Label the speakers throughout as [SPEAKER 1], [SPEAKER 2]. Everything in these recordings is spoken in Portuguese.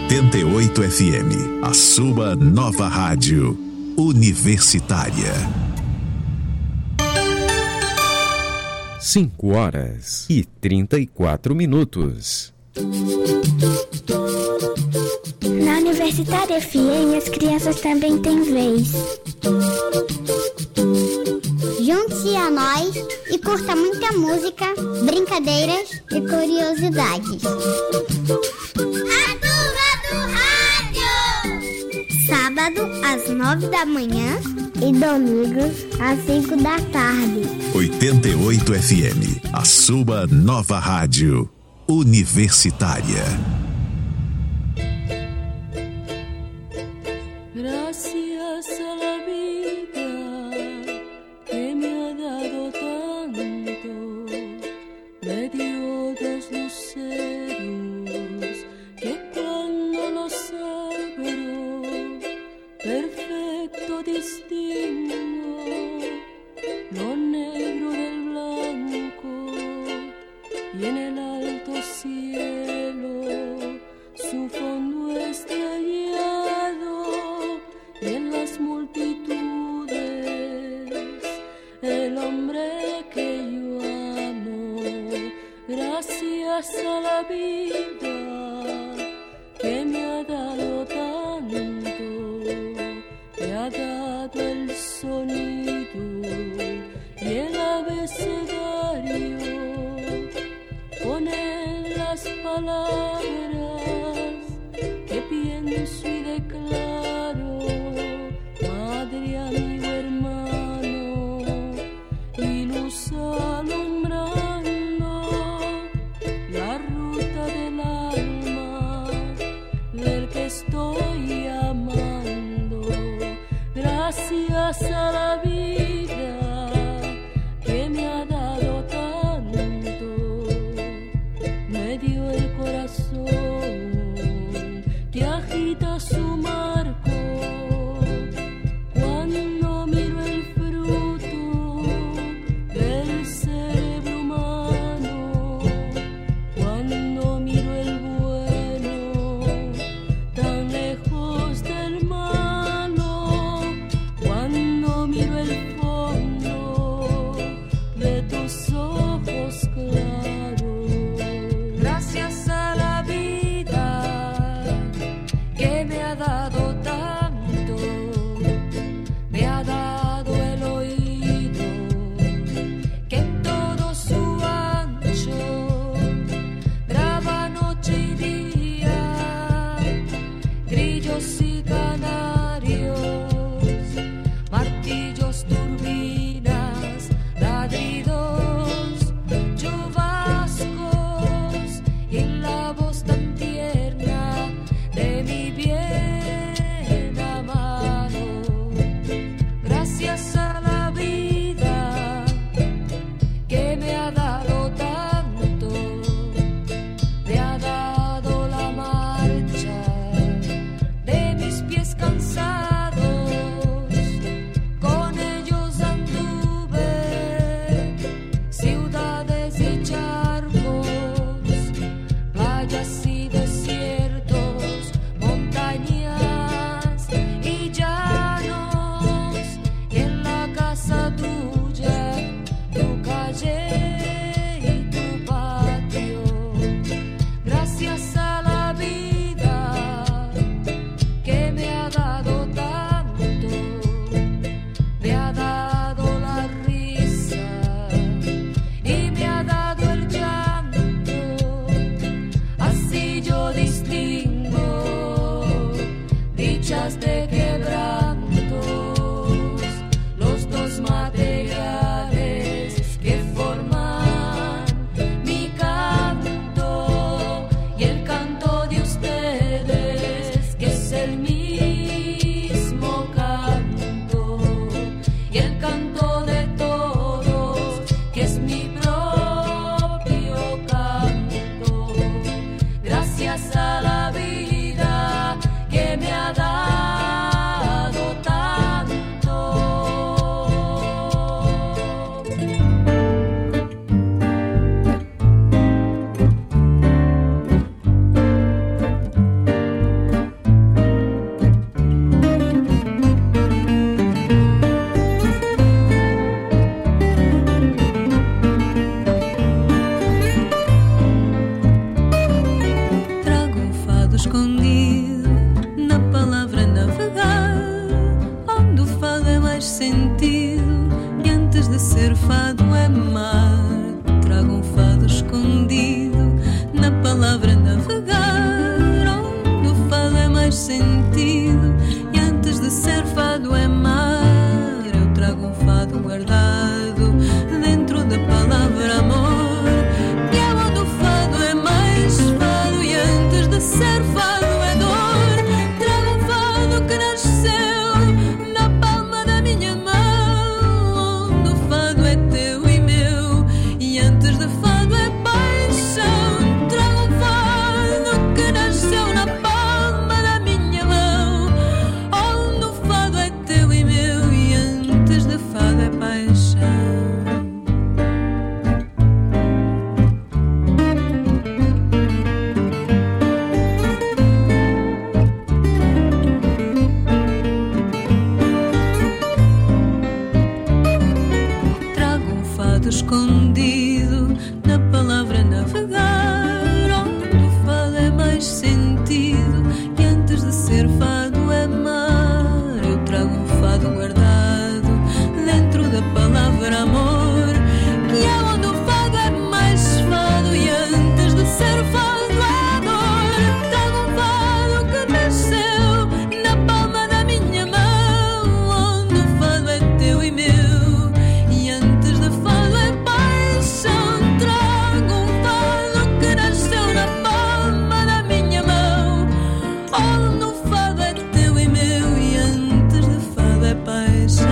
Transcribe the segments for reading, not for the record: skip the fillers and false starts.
[SPEAKER 1] 88 FM, a sua nova rádio universitária.
[SPEAKER 2] 5h34.
[SPEAKER 3] Na Universitária FM, as crianças também têm vez.
[SPEAKER 4] Junte-se a nós e curta muita música, brincadeiras e curiosidades.
[SPEAKER 5] A Turma do Rádio!
[SPEAKER 4] Sábado, às 9 da manhã e domingo, às 5 da tarde.
[SPEAKER 1] 88 FM, a sua nova rádio universitária.
[SPEAKER 6] Gracias a la vida que me ha dado tanto, me dio dos luceros que cuando los abro, perfecto distingo lo negro del blanco, y en el alto cielo su fondo estrellado, y en las multitudes el hombre que yo amo. Gracias a la vida que me ha dado tanto, me ha dado el sonido y el abecedario, con él las palabras que pienso y declaro. Madre, amigo, hermano, y luz alumbrando la ruta del alma del que estoy amando. Gracias a la vida que me ha dado tanto, me dio el corazón que agita su marco. Cuando miro el fruto del cerebro humano, cuando miro el bueno tan lejos del malo, cuando miro el fondo de tus ojos claros. Gracias a la vida que me ha mais sentido. E antes de ser fado é mar, eu trago um fado guardado dentro da palavra amor. E é onde o fado é mais fado, e antes de ser fado é dor. Trago um fado que nasceu na palma da minha mão, onde o fado é teu e meu, e antes de fado é paixão. Trago um fado que nasceu na palma da minha mão, onde o fado é teu e meu, e antes de fado é paixão. Trago um fado escondido na palavra navegar, onde o fado é mais sentido, e antes de ser fado é mar. Eu trago um fado guardado dentro da palavra amor, que é onde o fado é mais fado, e antes de ser fado é dor. Trago um fado que nasceu na palma da minha mão, onde o fado é teu e meu, e antes de fado é paixão. Trago um fado que nasceu na palma da minha mão, onde o fado é teu e meu, e antes de fado é paixão.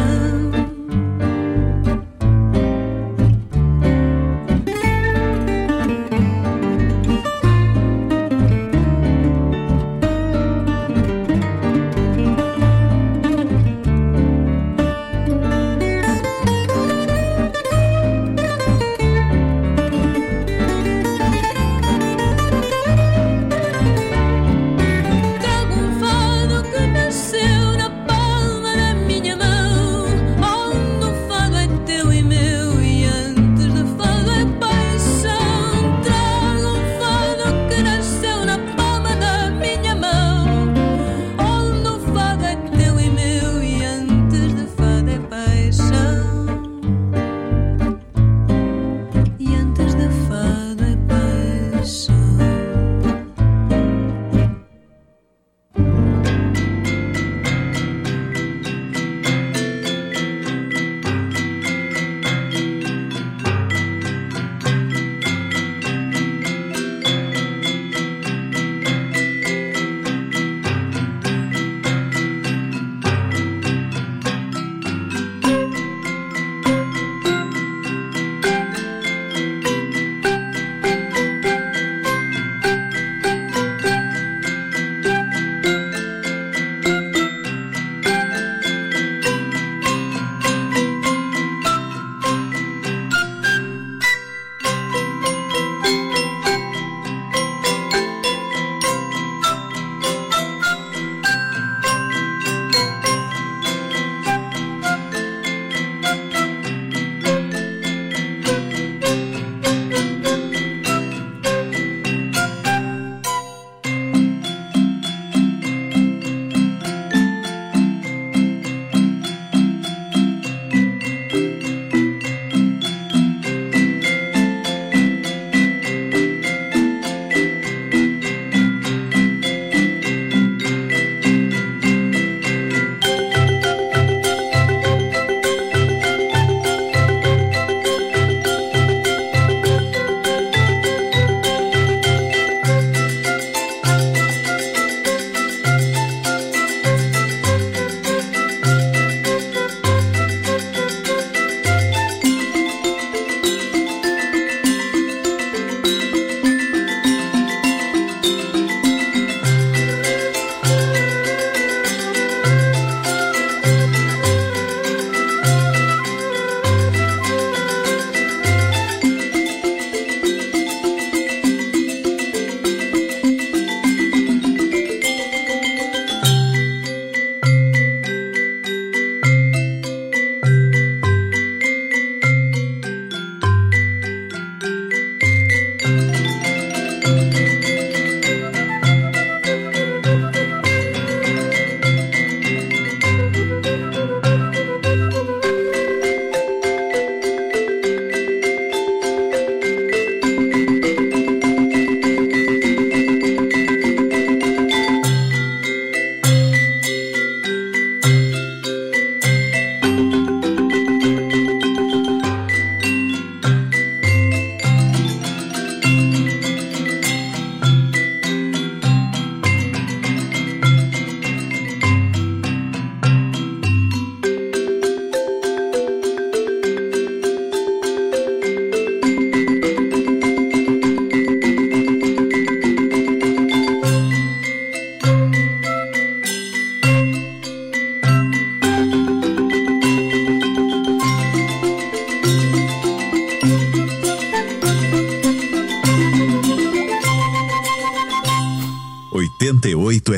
[SPEAKER 6] Trago um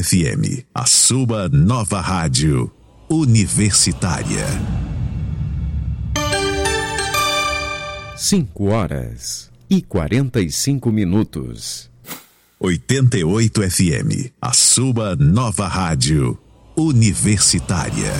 [SPEAKER 1] FM, a sua nova rádio universitária.
[SPEAKER 2] 5h45.
[SPEAKER 1] 88 FM, a sua nova rádio universitária.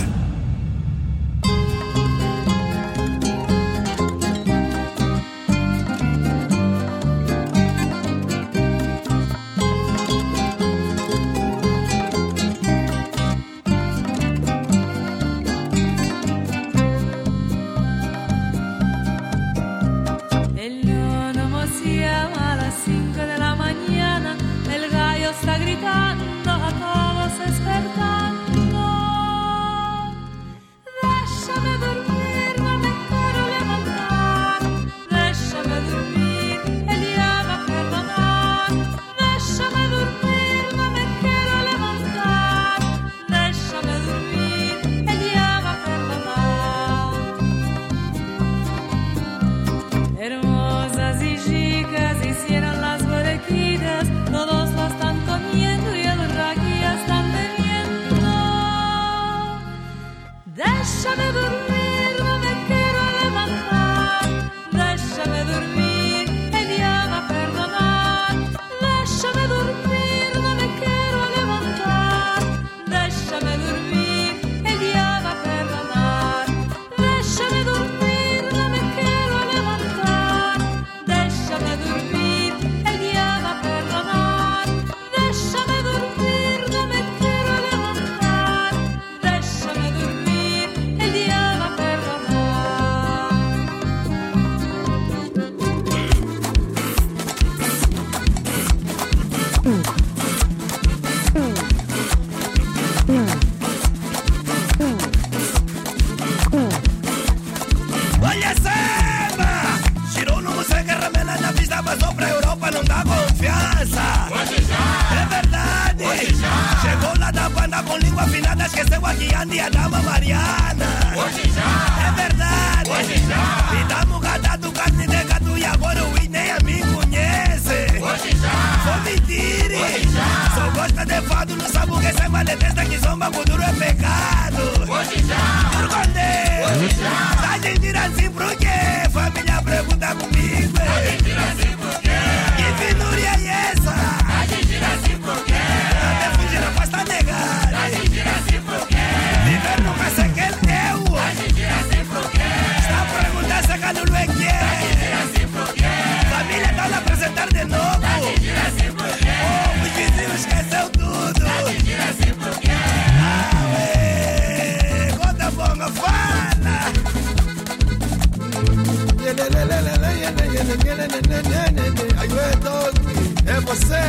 [SPEAKER 7] É você,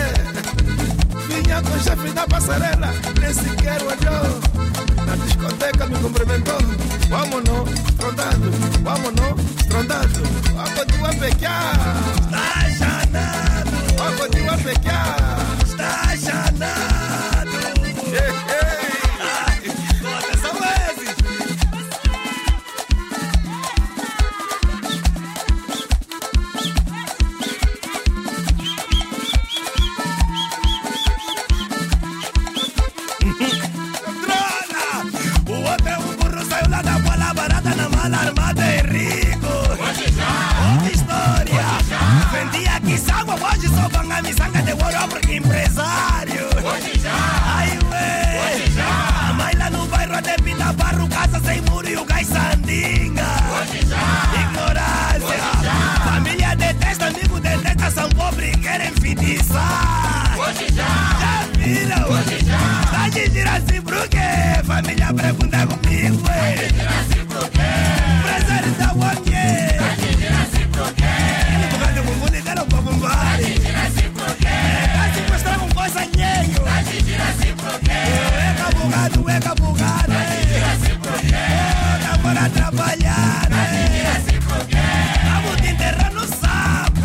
[SPEAKER 7] vinha com o chefe da passarela, nem sequer olhou. Na discoteca me cumprimentou. Vámonos, trondado, a continuar a pecar. Está chanado, a continuar a pecar. Está chanado. Ei, atenção esses. Armada é rico. Outra história. Vendia quiçágua, hoje só vão a miçanga de ouro porque empresário. Ai, ué. A mãe lá no bairro de Pita Barro, casa sem muro e o gás sandinga. Ignorância. Família detesta, amigo detesta, são pobres e querem enfeitiçar. Já viram? Tá de tirar assim por quê? Família pergunta comigo, ué. Empresário da Waki. Ele tocando com mundo e deram pra bombar. Tá se mostrando um coisa alheio. É cabugado. Tá para trabalhar. Vamos te enterrar no sapo.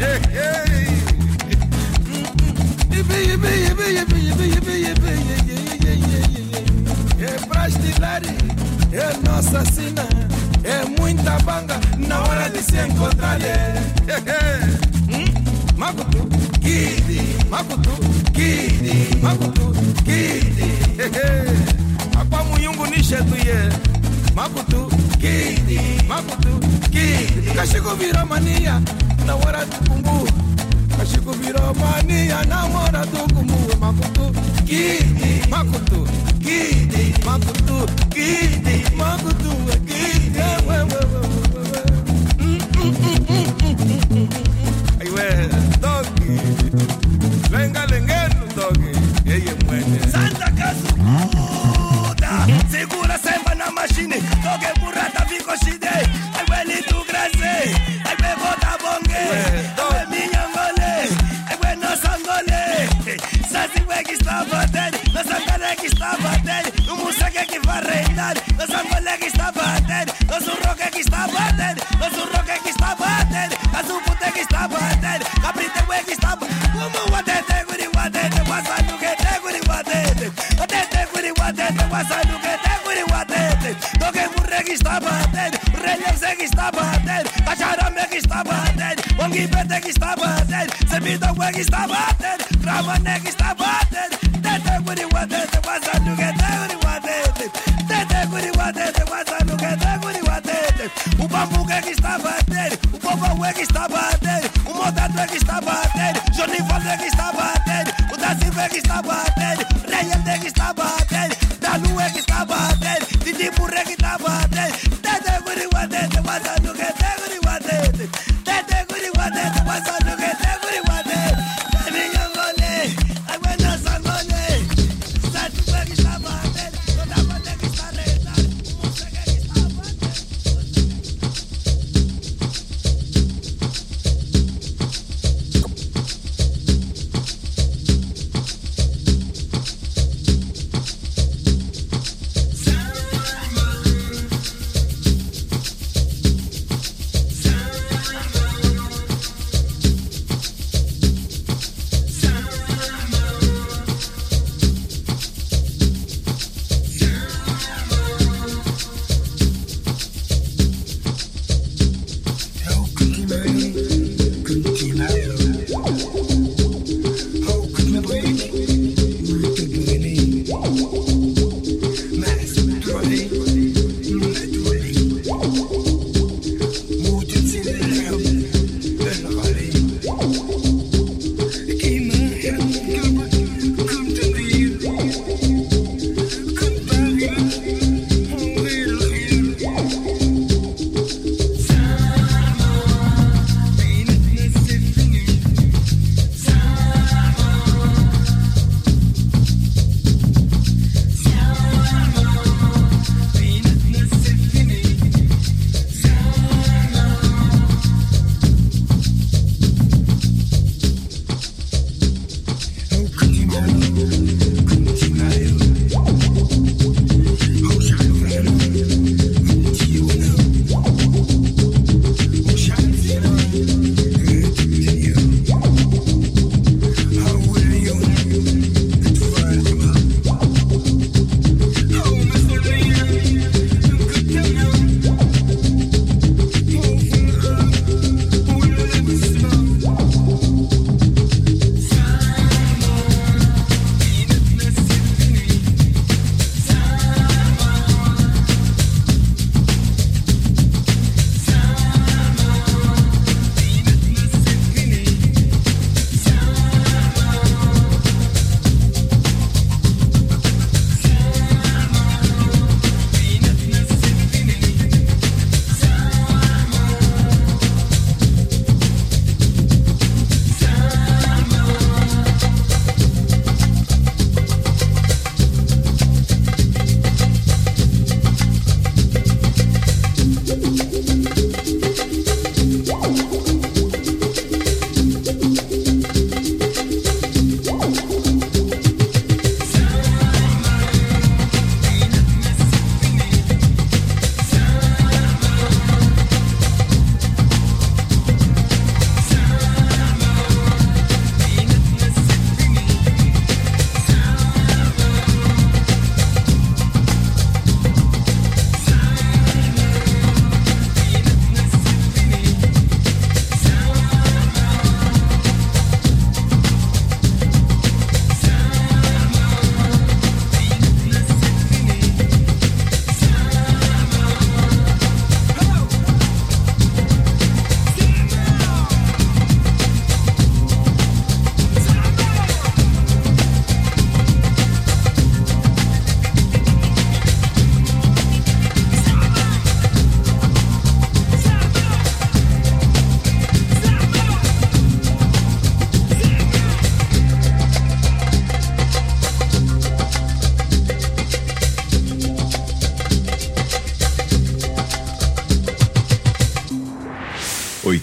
[SPEAKER 7] É pra estilar, é nossa sina. É muita banga na hora de se encontrar. Makutu, Kidi. makutu kidi akwa muyungu nishetuye makutu kidi kashikuvira mania na wara tukumbu kashikuvira mania na wara tukumbu makutu kidi Doggy, lenga lengenu doggy, yeye mwene Santa Kazukuda, segura semba na machine, toge burrata fico shide, ai weli tu grase, ai we bota bonge, ai minyangole, ai we no sangole, sasi we que está batendo, no sangole que está batendo, no musake que va reinar, no sangole que está batendo, no surroque que está batendo, no surroque que está batendo, a su puta que está batendo, caprite we que está batendo, como watete guri watete, wasanu que te guri watete, watete guri watete, wasanu que te guri watete, toque burre que está batendo, relevse que está batendo, cacharame que está batendo, wangi pete que está batendo, semito we que está batendo, ramane que está batendo, tete guri watete, wasanu que te guri watete, tete guri watete, wasanu que te guri watete, o bambu que está batendo, o bobo we que está batendo, o motato que está batendo, Johnny Valde que está batendo, o Dacive que está batendo, Reyende que está batendo, Danue que está batendo, Didi Burre que está batendo, tete guri watete, wasanu que te guri watete, tete guri watete, wasanu que te guri watete, Minyongole, ay bueno sangole, Satu que está batendo, toda parte que está retando, música que está batendo.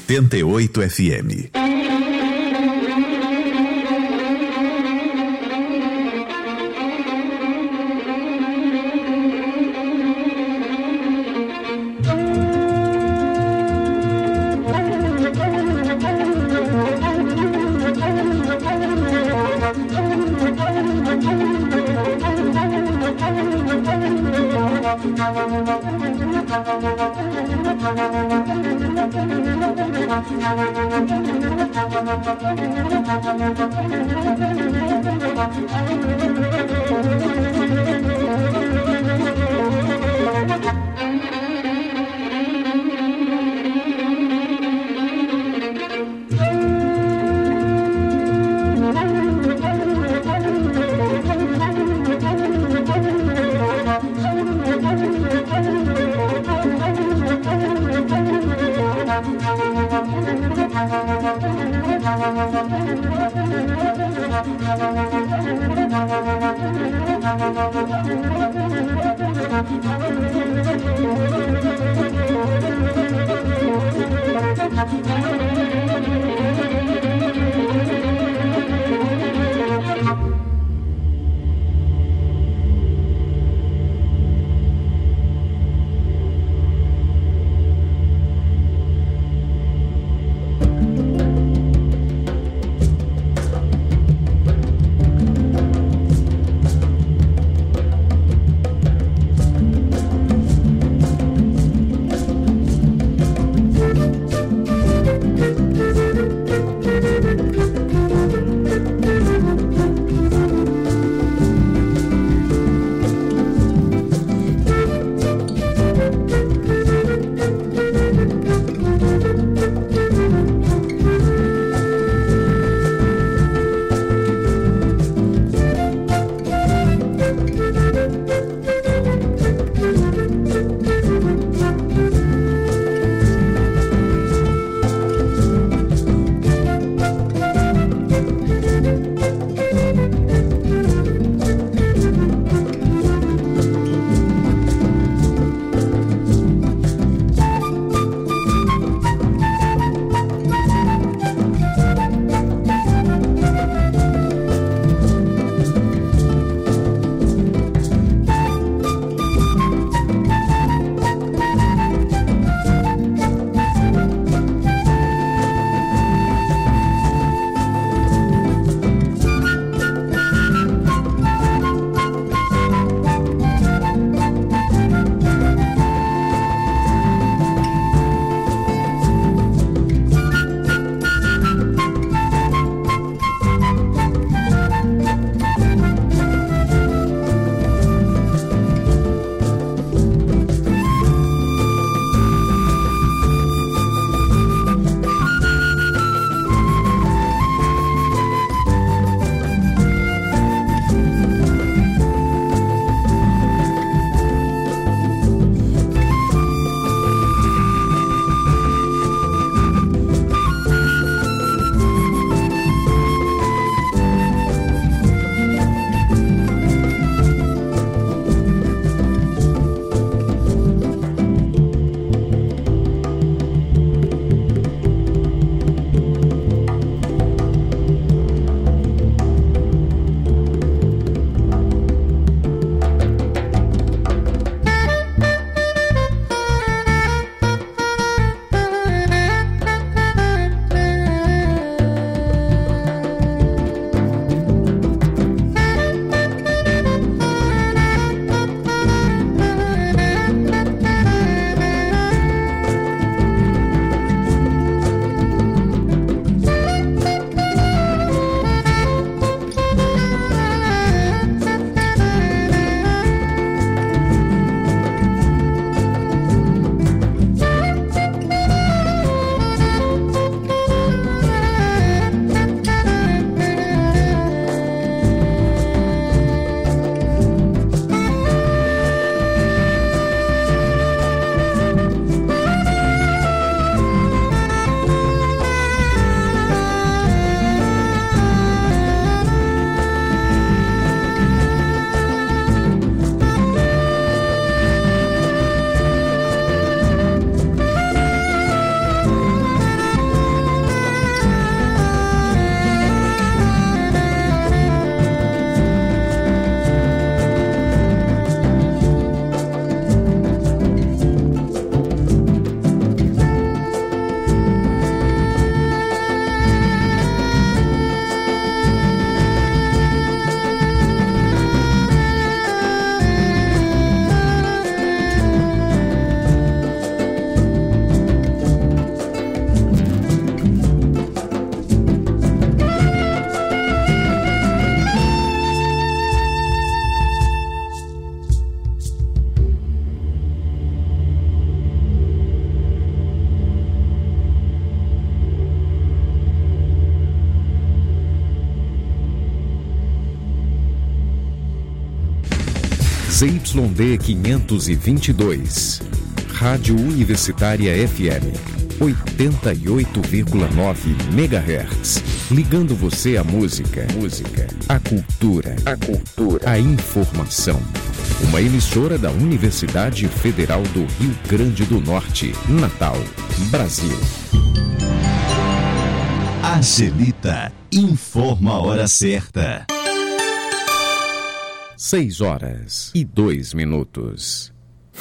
[SPEAKER 1] 88 FM.
[SPEAKER 2] ZYD 522. Rádio Universitária FM 88,9 MHz. Ligando você à música, à cultura, à informação. Uma emissora da Universidade Federal do Rio Grande do Norte, Natal, Brasil.
[SPEAKER 1] Angelita informa a hora certa.
[SPEAKER 2] 6h02.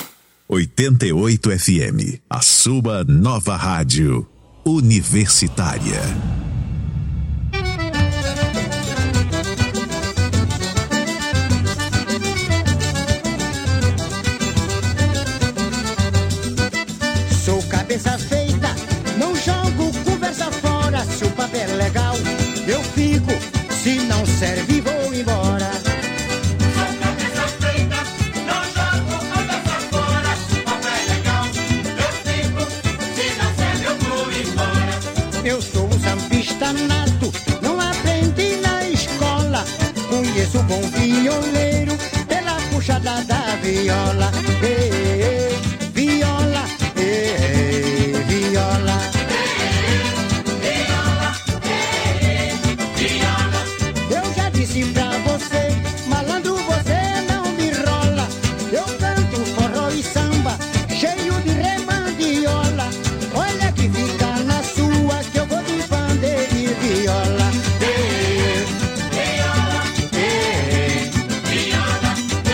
[SPEAKER 1] 88 FM, a sua nova rádio universitária.
[SPEAKER 8] Sou cabeça feita, não jogo conversa fora. Se o papel é legal, eu fico. Se não serve, vou embora. Eu sou um sambista nato, não aprendi na escola. Conheço um bom violeiro pela puxada da viola. Viola, viola. Eu já disse pra você, malandro, você não me rola. Eu canto forró e samba, cheio de remandiola. Olha que fica na sua, que eu vou de bandeira e viola. Viola, viola,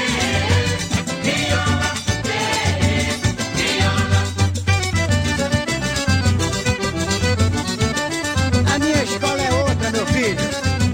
[SPEAKER 8] viola. A minha escola é outra, meu filho.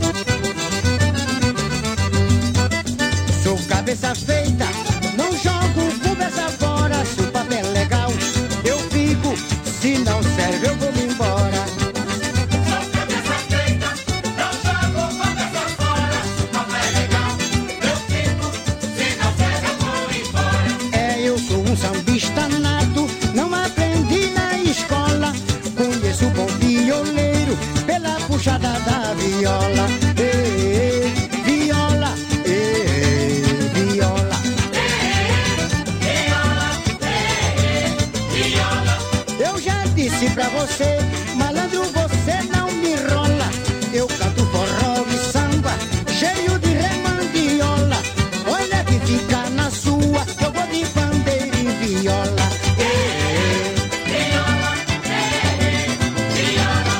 [SPEAKER 8] Sou cabeça feita, não jogo conversa fora. Se o papel é legal, eu fico. Se não serve, eu vou embora. Sou cabeça feita, não jogo conversa fora. Se o papel é legal, eu fico. Se não serve, eu vou embora. É, eu sou um sambista nato, não aprendi na escola. Conheço o bom violeiro pela puxada da viola. Viola, viola. Eu já disse pra você, malandro, você não me rola. Eu canto forró e samba, cheio de remandiola. Olha que fica na sua, eu vou de bandeira e viola. Viola, viola,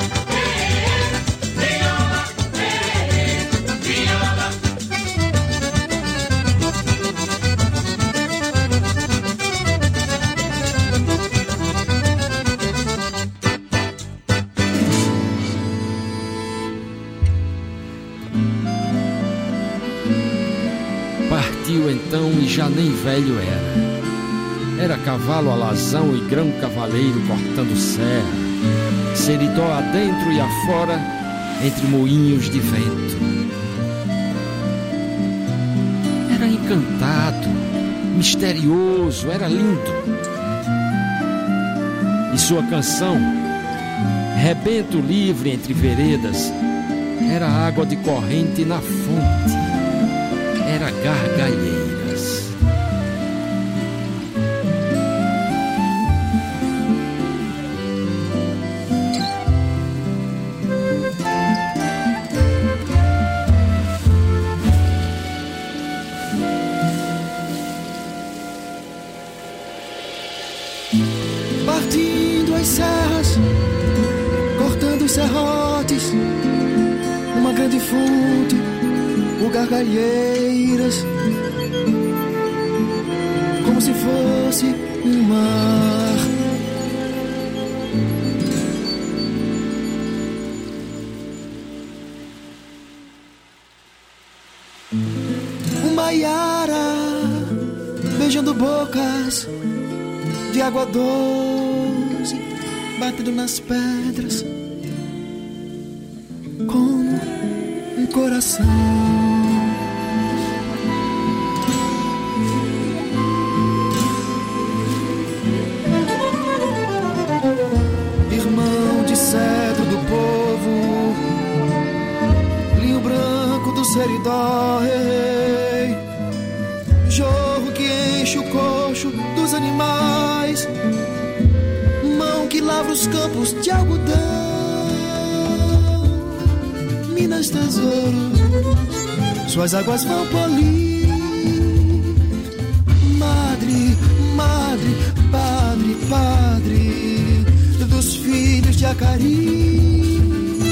[SPEAKER 8] viola,
[SPEAKER 9] Partiu então e já nem velho era. Era cavalo alazão e grão cavaleiro cortando serra, seridó adentro e afora, entre moinhos de vento. Era encantado, misterioso, era lindo. E sua canção, rebento livre entre veredas, era água de corrente na fonte, era gargalheiras.
[SPEAKER 10] Partindo as serras, cortando os serrotes, uma grande fonte, o gargalheiras, como se fosse um mar. Uma iara beijando bocas de água doce, batendo nas pedras como um coração. Irmão de cedro do povo, linho branco do seridó, jogo enche o coxo dos animais, mão que lavra os campos de algodão, Minas tesouros, suas águas vão polir. Madre, madre, padre, padre dos filhos de Acari.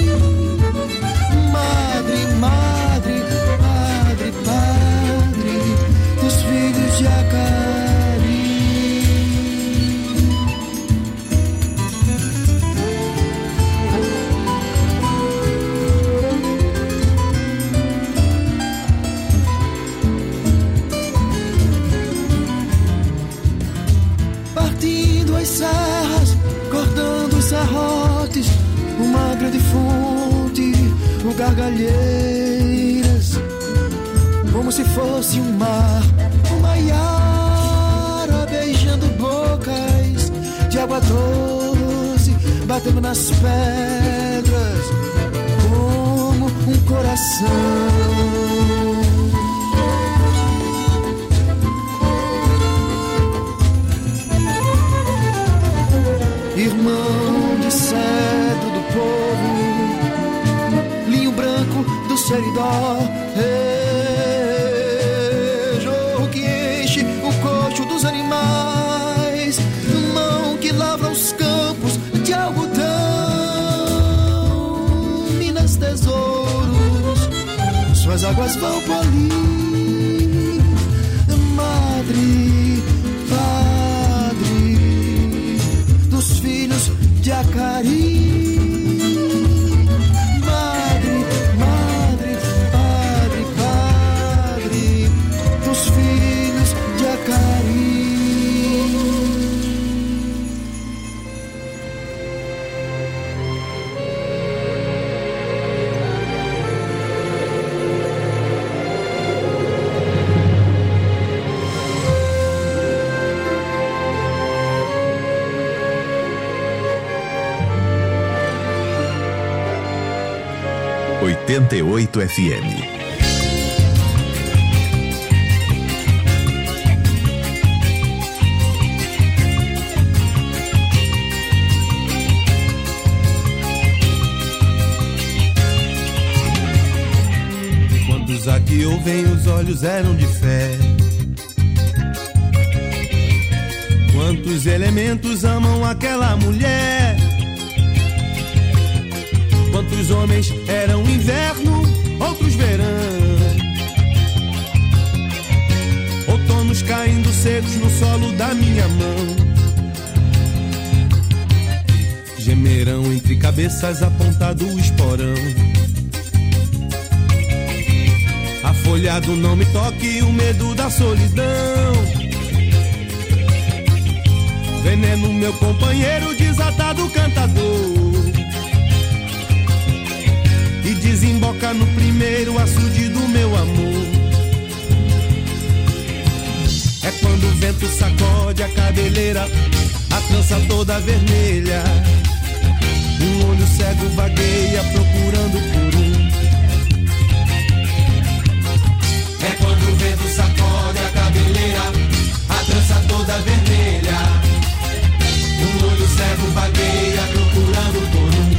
[SPEAKER 10] Madre, madre, padre, padre dos filhos de Acari. Partindo as serras, cortando os serrotes, uma grande fonte, o gargalheiras, como se fosse um mar, uma iara beijando bocas de água doce, batendo nas pedras como um coração. Irmão de cedro do povo, linho branco do seridó, jorro que enche o coxo dos animais, mão que lavra os campos de algodão, Minas tesouros, suas águas vão polir. Madre, padre dos filhos de Acari. Madre, madre, padre, padre dos filhos de Acari.
[SPEAKER 1] ...88 FM.
[SPEAKER 11] Quantos aqui ouvem, os olhos eram de fé. Quantos elementos amam aquela mulher. Quantos homens eram inverno, outros verão. Outonos caindo secos no solo da minha mão. Gemerão entre cabeças apontado o esporão. Afolhado não me toque, o medo da solidão. Veneno meu companheiro, desatado cantador. E desemboca no primeiro açude do meu amor. É quando o vento sacode a cabeleira, a trança toda vermelha. Um olho cego vagueia procurando por um. É quando o vento sacode a cabeleira, a trança toda vermelha. Um olho cego vagueia procurando por um.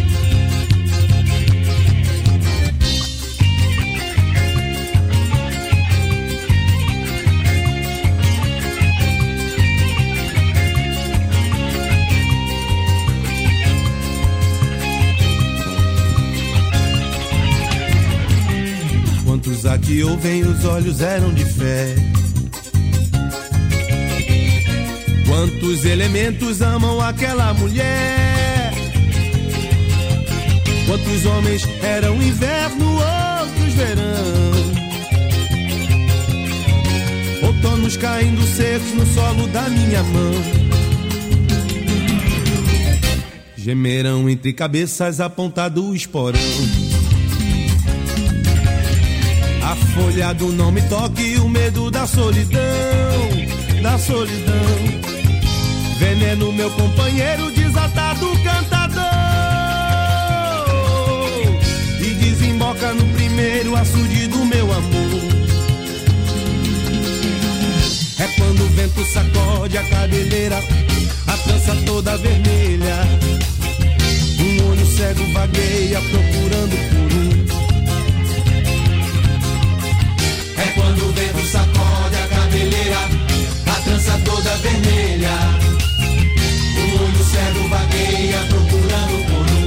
[SPEAKER 11] Quantos aqui ouvem, os olhos eram de fé. Quantos elementos amam aquela mulher. Quantos homens eram inverno, outros verão. Outonos caindo secos no solo da minha mão. Gemerão entre cabeças apontado o esporão. Afolhado não me toque, o medo da solidão, da solidão. Veneno meu companheiro, desatado cantador. E desemboca no primeiro açude do meu amor. É
[SPEAKER 7] quando o vento sacode a cabeleira, a trança toda vermelha. Um olho cego vagueia procurando por um.
[SPEAKER 11] É quando o vento sacode a cabeleira, a trança toda vermelha. Um olho cego vagueia procurando por um.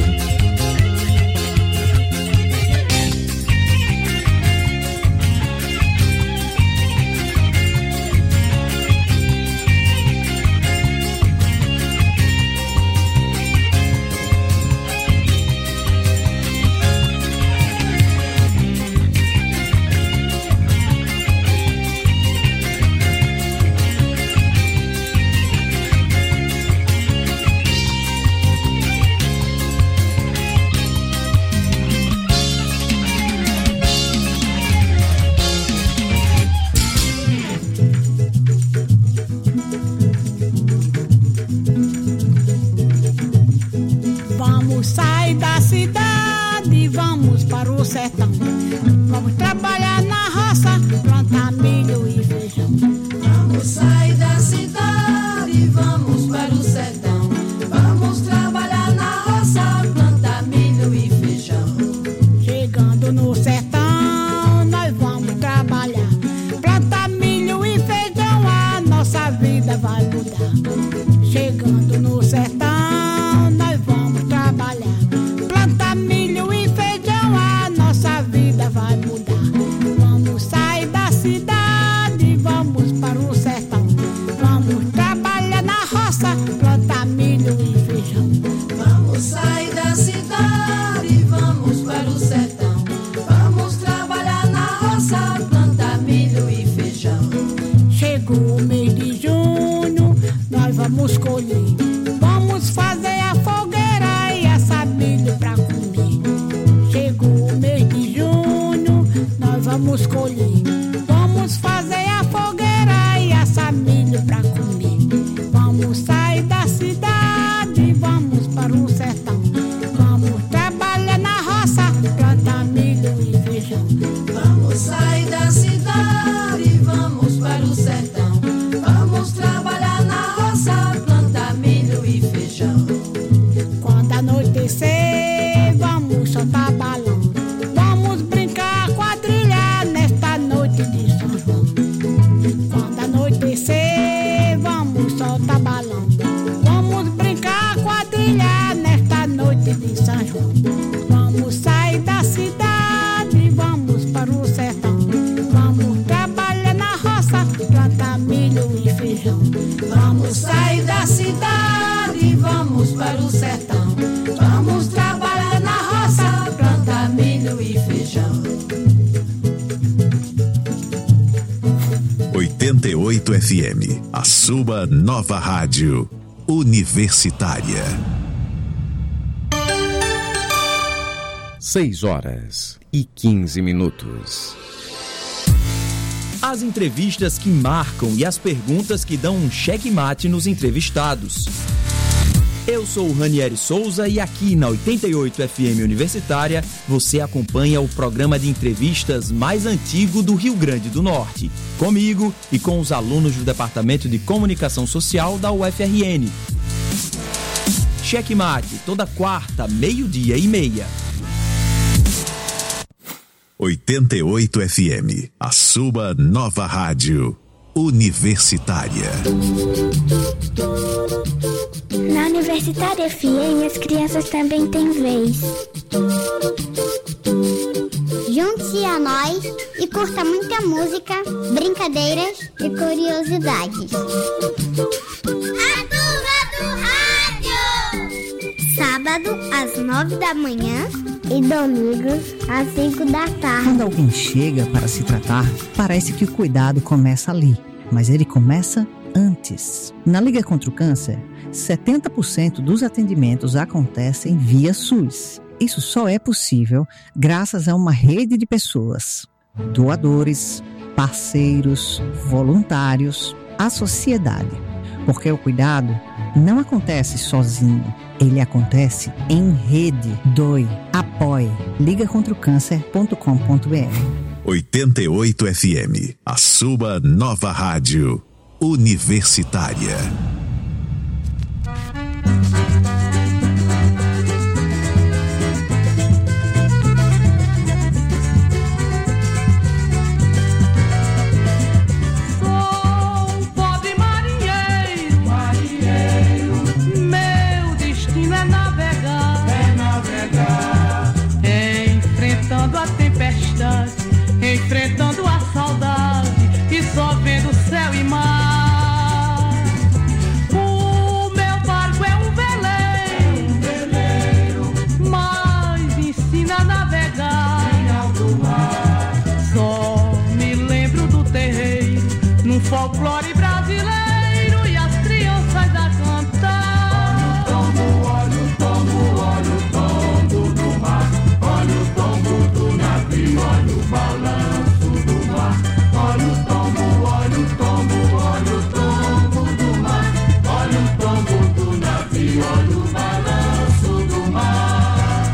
[SPEAKER 12] Vamos sair da cidade, vamos para o sertão. Vamos trabalhar na roça, plantar milho e feijão.
[SPEAKER 6] Vamos sair da cidade, vamos para o sertão. Vamos trabalhar na roça, plantar milho e feijão.
[SPEAKER 12] Chegando no sertão, nós vamos trabalhar, plantar milho e feijão, a nossa vida vai mudar. Chegando no sertão, nós vamos trabalhar, plantar milho e feijão, a nossa vida vai mudar. Vamos sair da cidade, vamos para o sertão. Vamos trabalhar na roça, plantar milho e feijão.
[SPEAKER 6] Vamos sair da cidade, vamos para o sertão. Vamos trabalhar na roça, plantar milho e feijão.
[SPEAKER 12] Chegou o mês de junho, nós vamos colher. Vamos fazer a fogueira e assar milho pra comer. Chegou o mês de junho, nós vamos colher. Vamos fazer a fogueira e assar milho pra comer. Vamos sair da cidade, vamos para o sertão. Vamos trabalhar na roça, plantar milho e feijão.
[SPEAKER 6] Vamos sair da cidade, vamos para o sertão. Vamos trabalhar na roça, plantar milho e feijão.
[SPEAKER 12] Quando anoitecer, vamos soltar balão. Vamos brincar quadrilha nesta noite de São João. Quando anoitecer, vamos soltar balão. Vamos brincar quadrilha nesta noite de São João. Vamos sair da cidade, vamos para o sertão. Vamos trabalhar na roça, plantar milho e feijão.
[SPEAKER 6] Vamos sair da cidade, vamos para o sertão. Vamos trabalhar na roça, plantar milho e feijão.
[SPEAKER 1] 88 FM, a sua nova rádio universitária.
[SPEAKER 2] 6h15.
[SPEAKER 13] As entrevistas que marcam e as perguntas que dão um checkmate nos entrevistados. Eu sou o Ranieri Souza e aqui na 88 FM Universitária você acompanha o programa de entrevistas mais antigo do Rio Grande do Norte, comigo e com os alunos do Departamento de Comunicação Social da UFRN. Checkmate, toda quarta, 12:30.
[SPEAKER 1] 88 FM, a sua nova rádio universitária.
[SPEAKER 3] Na Universitária FM, as crianças também têm vez.
[SPEAKER 4] Junte-se a nós e curta muita música, brincadeiras e curiosidades.
[SPEAKER 5] A turma do rádio!
[SPEAKER 4] Sábado, às 9 da manhã e domingos, às 5 da tarde.
[SPEAKER 14] Quando alguém chega para se tratar, parece que o cuidado começa ali, mas ele começa antes. Na Liga contra o Câncer, 70% dos atendimentos acontecem via SUS. Isso só é possível graças a uma rede de pessoas, doadores, parceiros, voluntários, a sociedade. Porque o cuidado não acontece sozinho, ele acontece em rede. Doe, apoie. ligacontraocâncer.com.br
[SPEAKER 1] 88 FM, a sua nova rádio Universitária.
[SPEAKER 15] Enfrentando a saudade e só vendo céu e mar. O meu barco é um veleiro, mas ensina a navegar em alto mar. Só me lembro do terreiro, num folclore brasileiro e as crianças a cantar. Olha o tombo, olha o tombo do mar, olha o tombo do navio, olha o balanço do mar. Olha o tombo, olha o tombo, olha o tombo do mar. Olha o tombo do navio, olha o balanço do mar.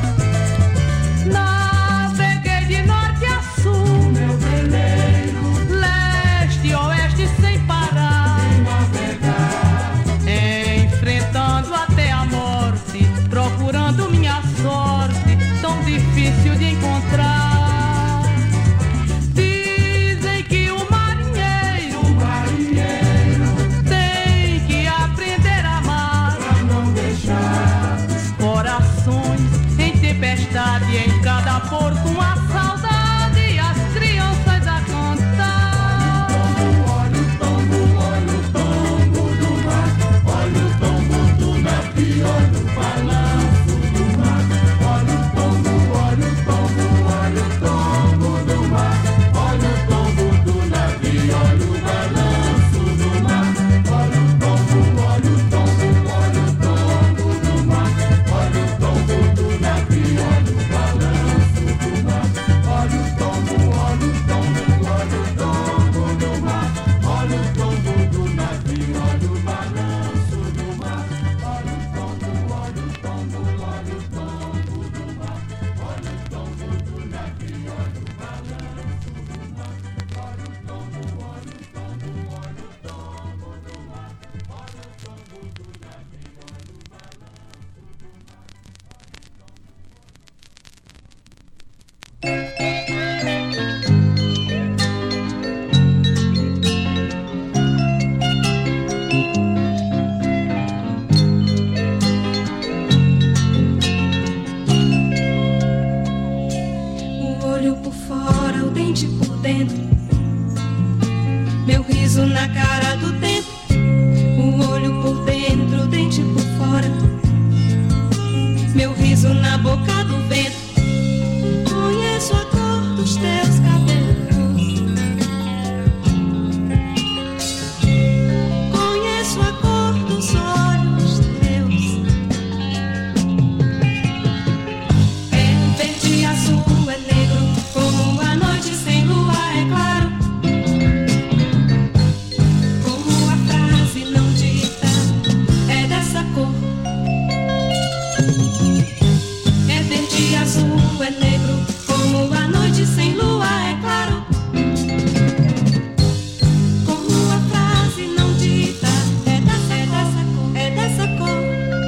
[SPEAKER 15] Naveguei de norte a sul, meu veleiro, leste e oeste sem parar, sem navegar, enfrentando até a morte, procurando minha sorte, tão difícil de encontrar. Dizem que o marinheiro tem que aprender a amar, pra não deixar corações em tempestade, em cada porto uma saudade e as crianças a cantar. Olha o tombo, olha o tombo do mar, olha o tombo do navio, olha o balanço do mar. Olha o tombo, olha o tombo, olha o tombo do mar. Olha o tombo do navio, olha o balanço do mar. Olha o tombo, olha o tombo, olha o tombo do mar. Olha o tombo do navio, olha o balanço do mar. Olha o tombo, olha o tombo, olha o tombo do mar. Olha o tombo do navio, olha o balanço do mar. Olha o tombo, olha o tombo, olha o tombo do mar. Olha o tombo do navio, olha o balanço do mar. Olha o tombo, olha o tombo, olha o tombo do mar. Olha o tombo do navio, olha o
[SPEAKER 6] O olho por fora, o dente por dentro, meu riso na cara do tempo. O olho por dentro, o dente por fora, meu riso na boca do vento. Conheço a cor dos teus cabelos, conheço a cor dos olhos teus. É verde, azul, é negro, como a noite sem lua, é claro. Como a frase não dita, é dessa cor. É verde, azul, é negro, como a noite sem lua, é claro. Como a frase não dita, é dessa cor.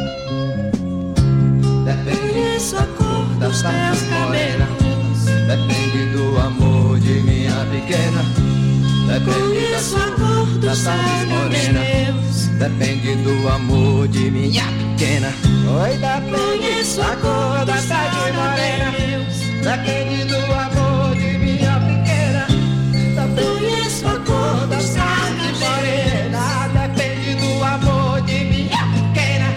[SPEAKER 6] Conheço a cor dos teus cabelos,
[SPEAKER 16] depende do amor de minha pequena. Depende
[SPEAKER 6] conheço a cor dos
[SPEAKER 16] tarde
[SPEAKER 6] olhos
[SPEAKER 16] morena.
[SPEAKER 6] meus.
[SPEAKER 16] Depende do amor de minha pequena. Oi,
[SPEAKER 6] Conheço a cor
[SPEAKER 16] da
[SPEAKER 6] dos
[SPEAKER 16] tarde
[SPEAKER 6] olhos
[SPEAKER 16] morena.
[SPEAKER 6] meus.
[SPEAKER 16] Depende do amor de minha pequena.
[SPEAKER 6] Conheço a cor dos olhos
[SPEAKER 16] morena. Depende do amor de minha pequena.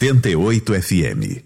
[SPEAKER 1] 88 FM.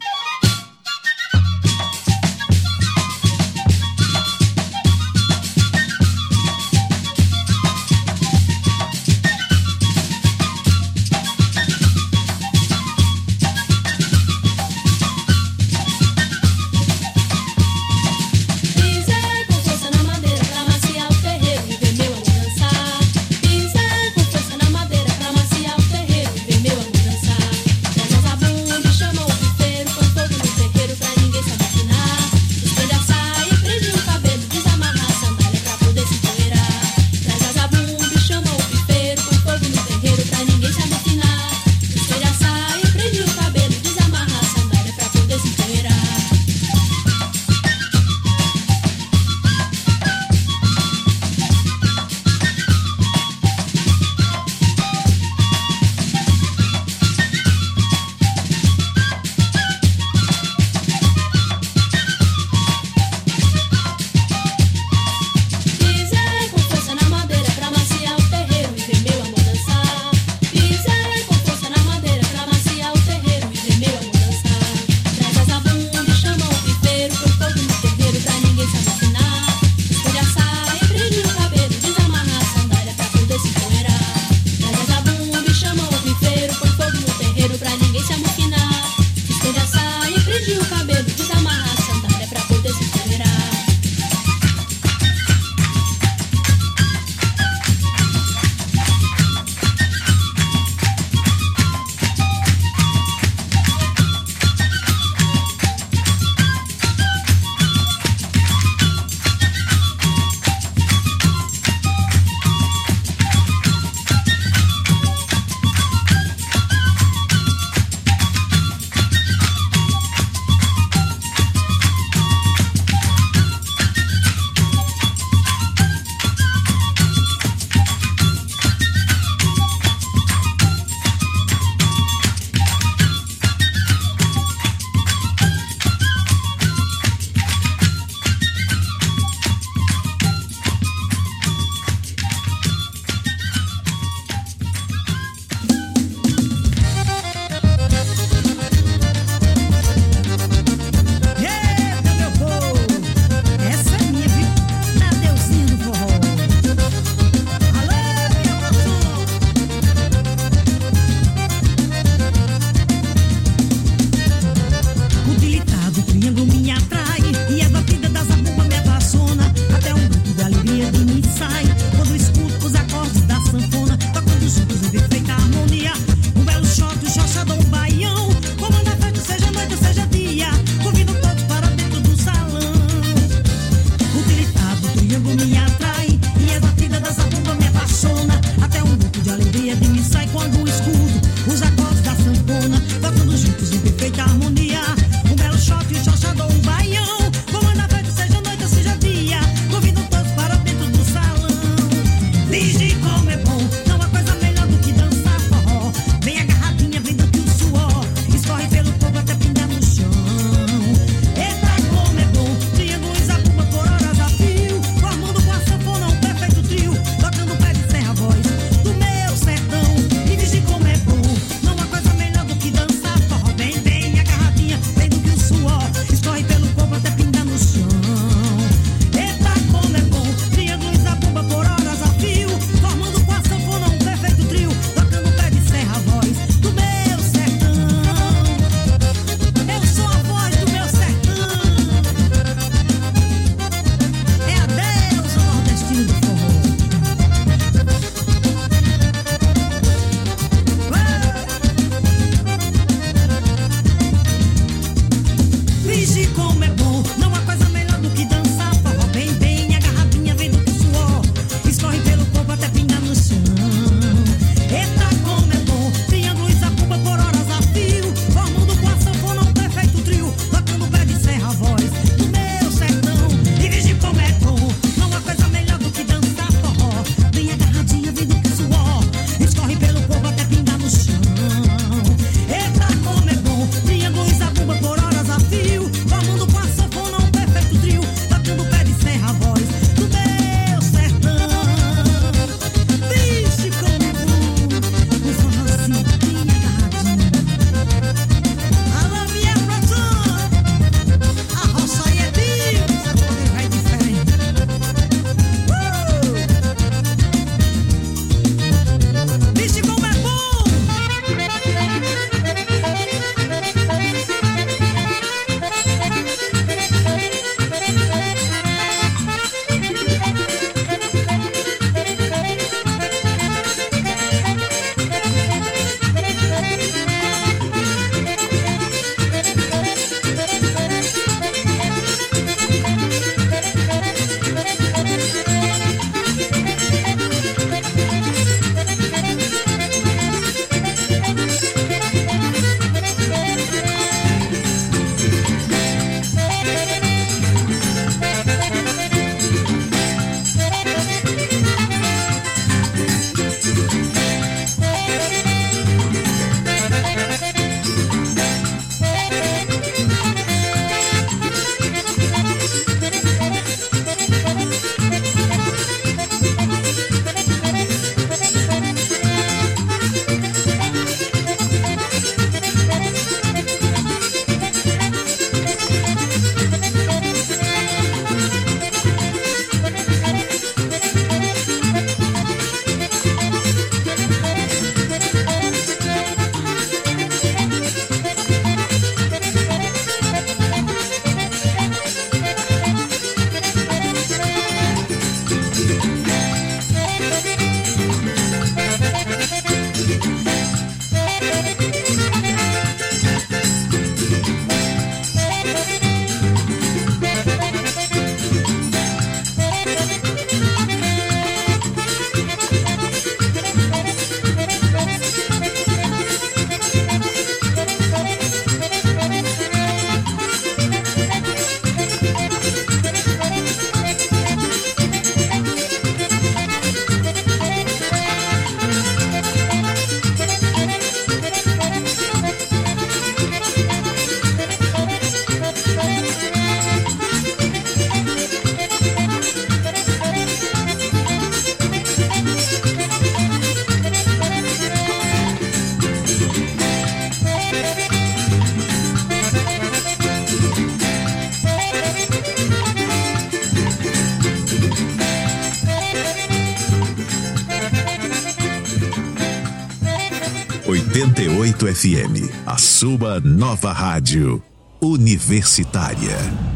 [SPEAKER 1] 88 FM, a sua nova rádio universitária.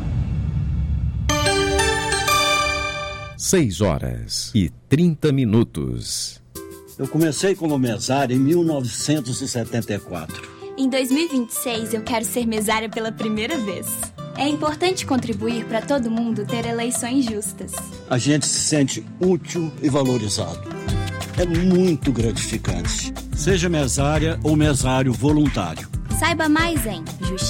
[SPEAKER 2] 6h30.
[SPEAKER 17] Eu comecei como mesário em 1974.
[SPEAKER 18] Em 2026 eu quero ser mesária pela primeira vez. É importante contribuir para todo mundo ter eleições justas.
[SPEAKER 17] A gente se sente útil e valorizado. É muito gratificante. Seja mesária ou mesário voluntário.
[SPEAKER 18] Saiba mais em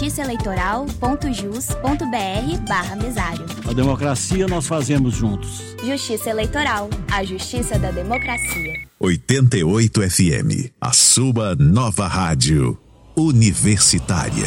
[SPEAKER 18] justiçaeleitoral.jus.br/mesário.
[SPEAKER 17] A democracia nós fazemos juntos.
[SPEAKER 18] Justiça Eleitoral, a justiça da democracia.
[SPEAKER 1] 88 FM, a sua nova rádio universitária.